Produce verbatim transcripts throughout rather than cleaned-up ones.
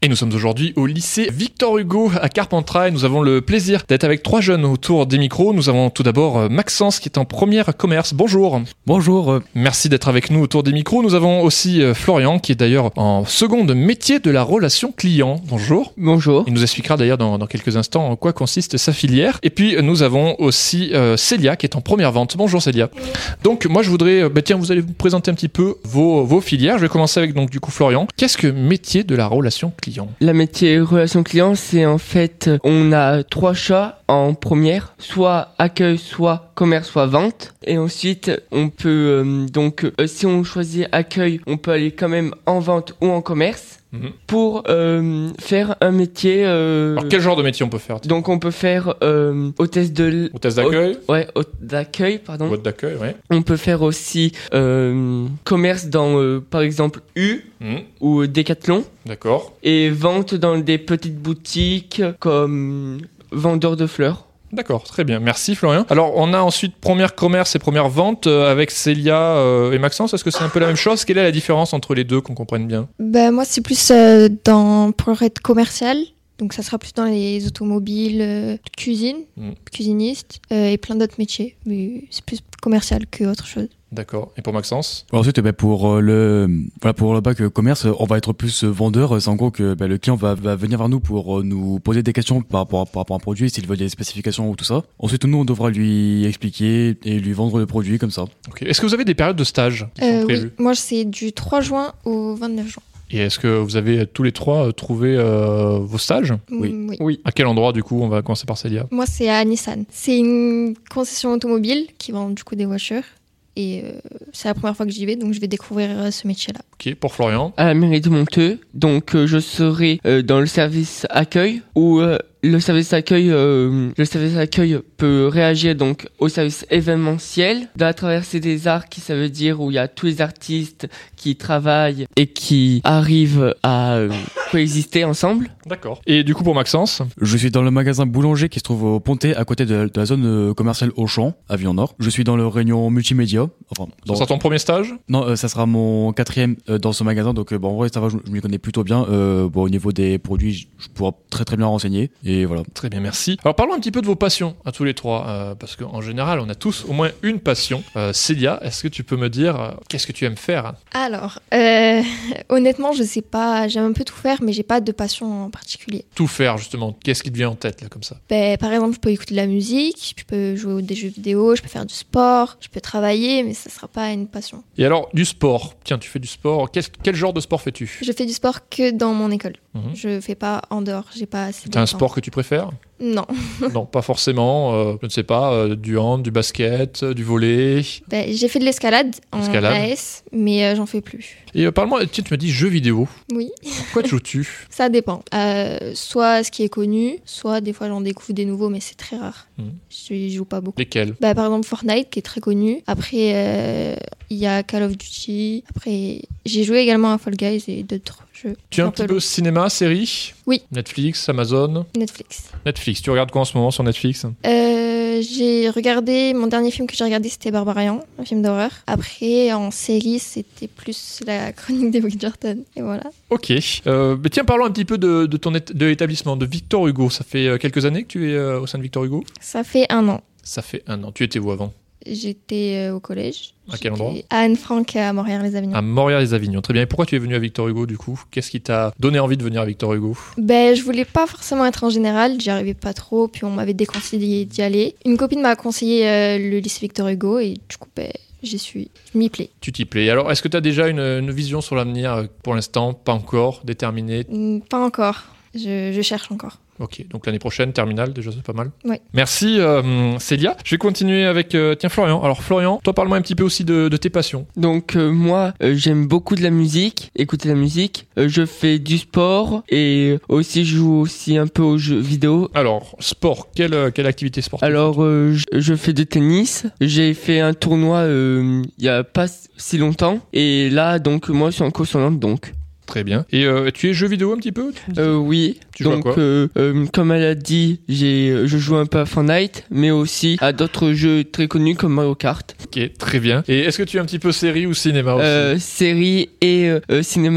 Et nous sommes aujourd'hui au lycée Victor Hugo à Carpentras. Nous avons le plaisir d'être avec trois jeunes autour des micros. Nous avons tout d'abord Maxence qui est en première commerce. Bonjour. Bonjour. Merci d'être avec nous autour des micros. Nous avons aussi Florian qui est d'ailleurs en seconde métier de la relation client. Bonjour. Bonjour. Il nous expliquera d'ailleurs dans, dans quelques instants en quoi consiste sa filière. Et puis nous avons aussi euh, Célia qui est en première vente. Bonjour Célia. Donc moi je voudrais, bah, tiens vous allez vous présenter un petit peu vos, vos filières. Je vais commencer avec donc du coup Florian. Qu'est-ce que métier de la relation client ? La métier relation client, c'est en fait, on a trois chats en première, soit accueil, soit commerce, soit vente. Et ensuite, on peut, euh, donc, euh, si on choisit accueil, on peut aller quand même en vente ou en commerce. Mmh. Pour euh, faire un métier. Euh, Alors quel genre de métier on peut faire ? Donc on peut faire euh, hôtesse de l... hôtesse d'accueil. Hôte... Ouais, hôte d'accueil, pardon. Hôte d'accueil, ouais. On peut faire aussi euh, commerce dans, euh, par exemple, U mmh. ou Decathlon. D'accord. Et vente dans des petites boutiques comme vendeur de fleurs. D'accord, très bien. Merci Florian. Alors, on a ensuite première commerce et première vente euh, avec Célia euh, et Maxence. Est-ce que c'est un peu la même chose ? Quelle est la différence entre les deux, qu'on comprenne bien ? Ben, moi, c'est plus euh, dans, pour être commercial. Donc, ça sera plus dans les automobiles, euh, cuisine, mmh. cuisiniste euh, et plein d'autres métiers. Mais c'est plus commercial qu'autre chose. D'accord. Et pour Maxence ? Ensuite, bah, pour le voilà pour le bac commerce, on va être plus vendeur. C'est en gros que bah, le client va, va venir vers nous pour nous poser des questions par rapport à, par rapport à un produit, s'il veut des spécifications ou tout ça. Ensuite, nous, on devra lui expliquer et lui vendre le produit comme ça. Ok. Est-ce que vous avez des périodes de stage qui euh, sont prévues ? Oui. Moi, c'est du trois juin au vingt-neuf juin. Et est-ce que vous avez tous les trois trouvé euh, vos stages ? Oui. oui. Oui. À quel endroit du coup ? On va commencer par Célia. Moi, c'est à Nissan. C'est une concession automobile qui vend du coup des voitures. Et euh, c'est la première fois que j'y vais, donc je vais découvrir euh, ce métier-là. Ok, pour Florian ? À la mairie de Monteux, donc euh, je serai euh, dans le service accueil où euh, le service accueil, euh, le service accueil peut réagir donc au service événementiel. Dans la traversée des arts, qui ça veut dire où il y a tous les artistes qui travaillent et qui arrivent à euh, coexister ensemble. D'accord. Et du coup pour Maxence ? Je suis dans le magasin Boulanger qui se trouve au Pontet, à côté de, de la zone commerciale Auchan, à Vion-Nord. Je suis dans le rayon multimédia. Enfin, dans... Ça sera ton premier stage ? Non, euh, ça sera mon quatrième euh, dans ce magasin. Donc euh, bon, en vrai, ça va, je, je m'y connais plutôt bien. Euh, bon, au niveau des produits, je, je pourrai très très bien renseigner. Et voilà. Très bien, merci. Alors parlons un petit peu de vos passions à tous les trois, euh, parce qu'en général, on a tous au moins une passion. Euh, Célia, est-ce que tu peux me dire euh, qu'est-ce que tu aimes faire ? Alors, euh, honnêtement, je sais pas, j'aime un peu tout faire, mais j'ai pas de passion en particulier. Tout faire, justement. Qu'est-ce qui te vient en tête, là, comme ça ? Ben, par exemple, je peux écouter de la musique, je peux jouer à des jeux vidéo, je peux faire du sport, je peux travailler, mais ça sera pas une passion. Et alors, du sport. Tiens, tu fais du sport. Quel, quel genre de sport fais-tu ? Je fais du sport que dans mon école. Mmh. Je fais pas en dehors, j'ai pas assez de T'as un temps. sport que tu préfères ? Non. Non, pas forcément. Euh, je ne sais pas, euh, du hand, du basket, euh, du volley. Ben, j'ai fait de l'escalade en Escalade. A S, mais euh, j'en fais plus. Et euh, parle-moi, tiens, tu m'as dit jeux vidéo. Oui. Pourquoi joues-tu ? Ça dépend. Euh, soit ce qui est connu, soit des fois j'en découvre des nouveaux, mais c'est très rare. Mmh. Je joue pas beaucoup. Lesquels ? Ben, par exemple Fortnite, qui est très connu. Après, il euh, y a Call of Duty. Après, j'ai joué également à Fall Guys et d'autres jeux. Tu es un, un petit peu cinéma, série ? Oui. Netflix, Amazon ? Netflix. Netflix. Tu regardes quoi en ce moment sur Netflix ? euh, J'ai regardé, mon dernier film que j'ai regardé, c'était Barbarian, un film d'horreur. Après, en série, c'était plus la chronique des Bridgerton. Et voilà. Ok. Euh, mais tiens, parlons un petit peu de, de ton é- de l'établissement, de Victor Hugo. Ça fait quelques années que tu es euh, au sein de Victor Hugo ? Ça fait un an. Ça fait un an. Tu étais où avant ? J'étais euh, au collège. À quel endroit ? À Anne-Franck, à Morières-les-Avignon. À Morières-les-Avignon. Très bien. Et pourquoi tu es venu à Victor Hugo, du coup ? Qu'est-ce qui t'a donné envie de venir à Victor Hugo ? Ben, je voulais pas forcément être en général. J'y arrivais pas trop. Puis on m'avait déconseillé d'y aller. Une copine m'a conseillé euh, le lycée Victor Hugo. Et du coup, ben, j'y suis. Je m'y plais. Tu t'y plais. Alors, est-ce que tu as déjà une, une vision sur l'avenir ? Pour l'instant, pas encore déterminée ? Mm, Pas encore. Je, je cherche encore. Ok, donc l'année prochaine, terminale, déjà c'est pas mal. Oui. Merci euh, Célia. Je vais continuer avec euh, tiens Florian. Alors Florian, toi parle-moi un petit peu aussi de, de tes passions. Donc euh, moi, euh, j'aime beaucoup de la musique, écouter la musique. Euh, je fais du sport et aussi je joue aussi un peu aux jeux vidéo. Alors sport, quelle quelle activité sportive ? Alors euh, je, je fais du tennis. J'ai fait un tournoi euh, il y a pas si longtemps et là donc moi je suis en course olympique donc. Très bien. Et euh, tu es jeux vidéo un petit peu ? euh, Oui. Tu joues donc, à quoi ? euh, euh, comme elle a dit, j'ai, je joue un peu à Fortnite, mais aussi à d'autres jeux très connus comme Mario Kart. Ok, très bien. Et est-ce que tu es un petit peu série ou cinéma aussi ? euh, Série et euh, cinéma.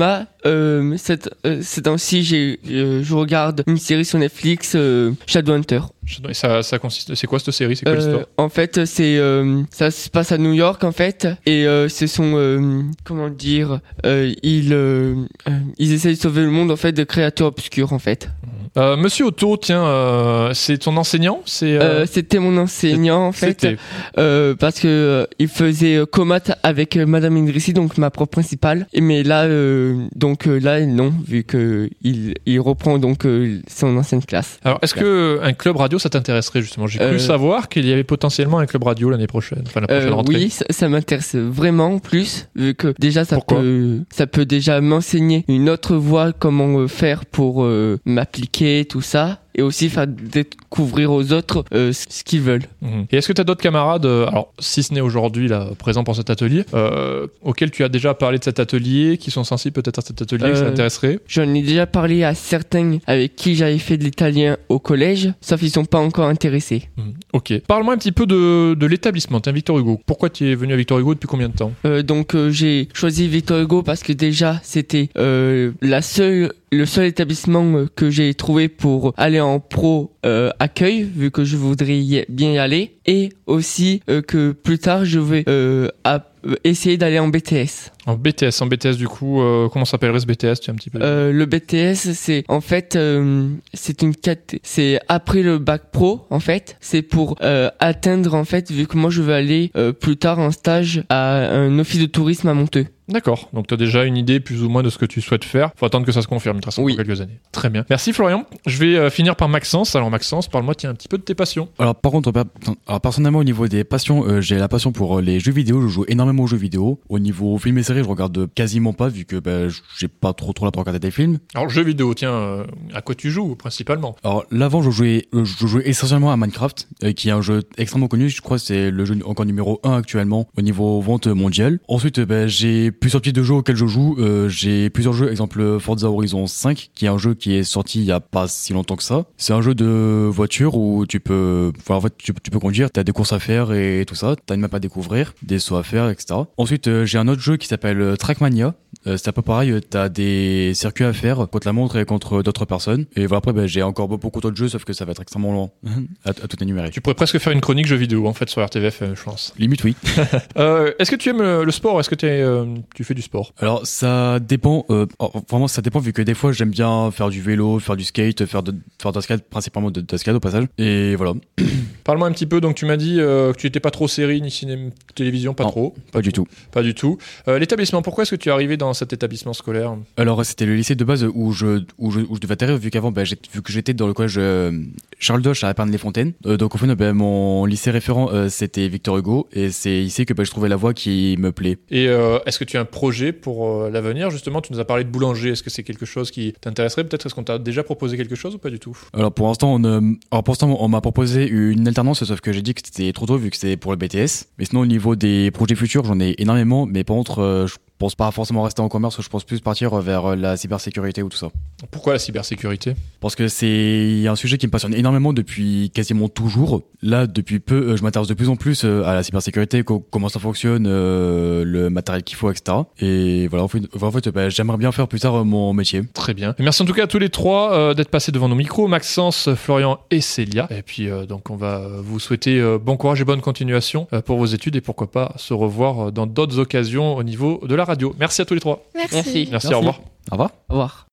euh, cette, euh, ces temps-ci, j'ai, euh, je regarde une série sur Netflix, euh, Shadowhunter. Et ça, ça consiste. C'est quoi cette série? C'est quoi Euh, l'histoire? en fait, c'est euh, ça se passe à New York en fait, et euh, ce sont euh, comment dire, euh, ils euh, euh, ils essayent de sauver le monde en fait de créatures obscures en fait. Euh, Monsieur Otto, tiens, euh, c'est ton enseignant? C'est. Euh... Euh, c'était mon enseignant en fait, C'était. euh, parce que euh, il faisait euh, comat avec euh, Madame Idrissi, donc ma prof principale. Et mais là, euh, donc euh, là non, vu que il il reprend donc euh, son ancienne classe. Alors, est-ce que un club radio ça t'intéresserait justement? J'ai cru Euh, savoir qu'il y avait potentiellement un club radio l'année prochaine, enfin la prochaine Euh, rentrée. oui, ça, ça m'intéresse vraiment plus, vu que déjà ça Pourquoi peut, ça peut déjà m'enseigner une autre voie, comment euh, faire pour euh, m'appliquer, tout ça, et aussi faire découvrir aux autres euh, ce ce qu'ils veulent. Mhm. Et est-ce que tu as d'autres camarades, euh, alors si ce n'est aujourd'hui là présents pour cet atelier, euh, auxquels tu as déjà parlé de cet atelier, qui sont sensibles peut-être à cet atelier, que ça Euh, t'intéresserait? J'en ai déjà parlé à certains avec qui j'avais fait de l'italien au collège, sauf qu'ils sont pas encore intéressés. Mhm. Ok. Parle-moi un petit peu de, de l'établissement. Tiens, Victor Hugo. Pourquoi tu es venu à Victor Hugo depuis combien de temps? Euh, donc euh, j'ai choisi Victor Hugo parce que déjà c'était euh, la seule le seul établissement euh, que j'ai trouvé pour aller en pro euh, accueil, vu que je voudrais y- bien y aller, et aussi euh, que plus tard je vais euh, à- euh, essayer d'aller en B T S. En B T S, en B T S du coup, euh, comment s'appellerait ce B T S? Tu as un petit peu. Euh, le B T S, c'est en fait euh, c'est une cat- c'est après le bac pro en fait, c'est pour euh, atteindre en fait, vu que moi je veux aller euh, plus tard en stage à un office de tourisme à Monteux. D'accord. Donc tu as déjà une idée plus ou moins de ce que tu souhaites faire. Faut attendre que ça se confirme. Il te reste encore Oui. quelques années. Très bien. Merci Florian. Je vais euh, finir par Maxence. Alors Maxence, parle-moi tiens un petit peu de tes passions. Alors par contre, per- alors, personnellement au niveau des passions, euh, j'ai la passion pour euh, les jeux vidéo. Je joue énormément aux jeux vidéo. Au niveau films et séries, je regarde quasiment pas vu que bah, j'ai pas trop trop la pour regarder des films. Alors jeux vidéo, tiens, euh, à quoi tu joues principalement? Alors l'avant, je jouais, euh, je jouais essentiellement à Minecraft, euh, qui est un jeu extrêmement connu. Je crois que c'est le jeu encore numéro un actuellement au niveau vente mondiale. Ensuite, euh, bah, j'ai plusieurs types de jeux auxquels je joue. Euh, j'ai plusieurs jeux, exemple Forza Horizon cinq, qui est un jeu qui est sorti il y a pas si longtemps que ça. C'est un jeu de voiture où tu peux, enfin, en fait, tu, tu peux conduire, t'as des courses à faire et tout ça, t'as une map à découvrir, des sauts à faire, et cetera. Ensuite, euh, j'ai un autre jeu qui s'appelle euh, Trackmania. Euh, c'est un peu pareil, euh, t'as des circuits à faire contre la montre et contre d'autres personnes. Et voilà, après, bah, j'ai encore beaucoup d'autres jeux, sauf que ça va être extrêmement long à, à tout énumérer. Tu pourrais presque faire une chronique jeux vidéo en fait sur R T V F, euh, je pense. Limite, oui. Euh, est-ce que tu aimes le, le sport? Est-ce que tu, es, euh, tu fais du sport? Alors, ça dépend, euh, oh, vraiment, ça dépend vu que des fois, j'aime bien faire du vélo, faire du skate, faire de, faire de la skate, principalement de, de la skate au passage. Et voilà. Parle-moi un petit peu. Donc tu m'as dit euh, que tu n'étais pas trop série ni cinéma, télévision, pas Non, trop. Pas du tout. Pas du tout. Euh, l'établissement, pourquoi est-ce que tu es arrivé dans cet établissement scolaire? Alors, c'était le lycée de base où je, où je, où je devais atterrir, vu qu'avant, bah, j'ai, vu que j'étais dans le collège euh, Charles Doche à Épernay-les-Fontaines. Euh, donc, au final, bah, mon lycée référent, euh, c'était Victor Hugo. Et c'est ici que bah, je trouvais la voie qui me plaît. Et euh, est-ce que tu as un projet pour euh, l'avenir? Justement, tu nous as parlé de boulanger. Est-ce que c'est quelque chose qui t'intéresserait? Peut-être est-ce qu'on t'a déjà proposé quelque chose ou pas du tout? Alors, pour l'instant, on, euh, alors, pour l'instant, on m'a proposé une alternance, sauf que j'ai dit que c'était trop tôt vu que c'est pour le B T S. Mais sinon, au niveau des projets futurs, j'en ai énormément. Mais par contre, euh, je pense pas forcément rester en commerce. Je pense plus partir vers la cybersécurité ou tout ça. Pourquoi la cybersécurité? Parce que c'est un sujet qui me passionne énormément depuis quasiment toujours. Là, depuis peu, euh, je m'intéresse de plus en plus euh, à la cybersécurité, co- comment ça fonctionne, euh, le matériel qu'il faut, et cetera. Et voilà, en fait, en fait bah, j'aimerais bien faire plus tard euh, mon métier. Très bien. Merci en tout cas à tous les trois euh, d'être passés devant nos micros, Maxence, Florian et Célia. Et puis euh, donc on va vous souhaiter euh, bon courage et bonne continuation euh, pour vos études et pourquoi pas se revoir euh, dans d'autres occasions au niveau de la radio. Merci à tous les trois. Merci. Merci. Merci, Merci. au revoir. Au revoir. Au revoir.